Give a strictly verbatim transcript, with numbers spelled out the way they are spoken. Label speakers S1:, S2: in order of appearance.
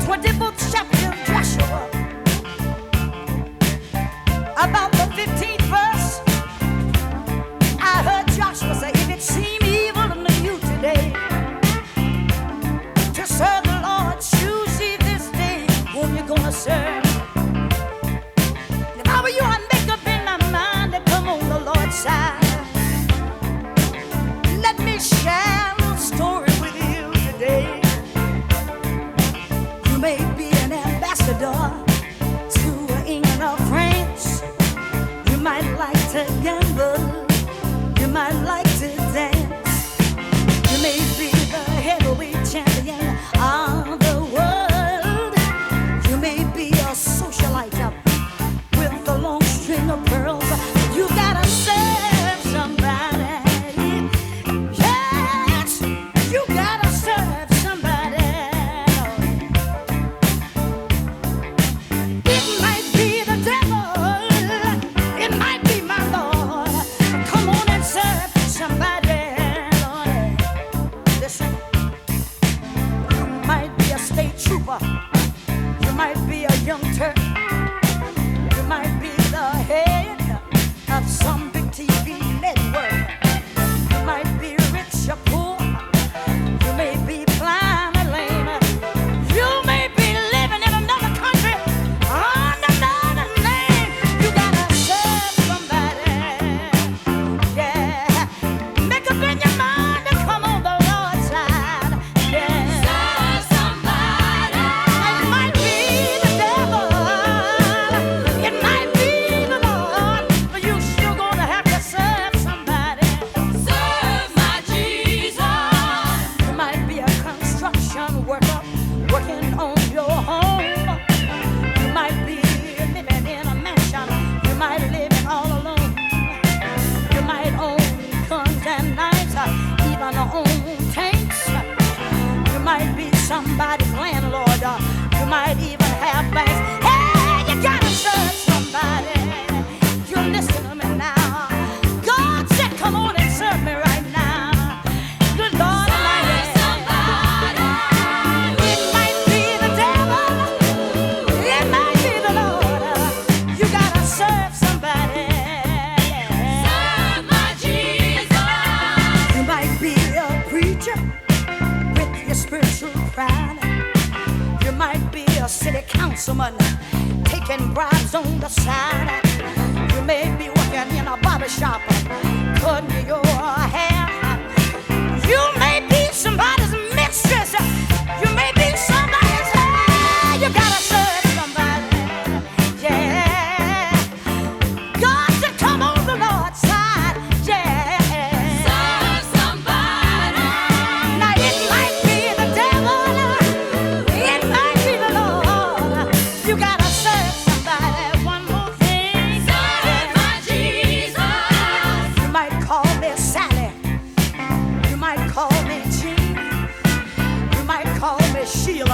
S1: twenty-fourth chapter of Joshua, about the fifteenth verse, I heard Joshua say, if it seem evil unto you today to serve the Lord, choose ye this day whom you're gonna serve. And if I were you, I'd make up in my mind to come on the Lord's side. Let me share a story with you today. You may be an ambassador to England or France. You might like to gamble. You might like to dance. You may be the heavyweight champion of the world. You may be a socialite with a long string of pearls. You gotta serve somebody. Yes, you gotta serve somebody. It might be the devil, it might be my Lord. Come on and serve somebody, Lord. Listen, you might be a state trooper, you might be a young Turk, you might be the head of some big T V network. You might be rich or poor, you may be blind or lame, you may be living in another country under another name. You gotta serve somebody. Yeah, make up in your mind to come on the Lord's side. Yeah, serve somebody. It might be the devil, it might be the Lord, but you still gonna have to serve somebody. Serve my Jesus. You might be a construction worker working on your home. You might be living in a mansion. You might live all alone. You might own guns and knives, uh, even own tanks. You might be somebody's landlord. uh, You might even have banks. Hey, you gotta serve somebody. You're listening to me now. God said, come on and serve me right now. Good Lord Almighty. It might be the devil, it might be the Lord. You gotta serve somebody. Serve my Jesus. You might be a preacher with your spiritual pride. You might be a city councilman taking bribes on the side. You may be working in a barber shop, cutting your hair. You may be somebody's mistress. You may be somebody's hair. You gotta serve somebody. Yeah. God said, come on the Lord's side. Yeah. Serve somebody. Now it might be the devil, it might be the Lord. You gotta serve somebody. One more thing. Serve my Jesus. You might call me Sally. You might call me Jean. You might call me Sheila.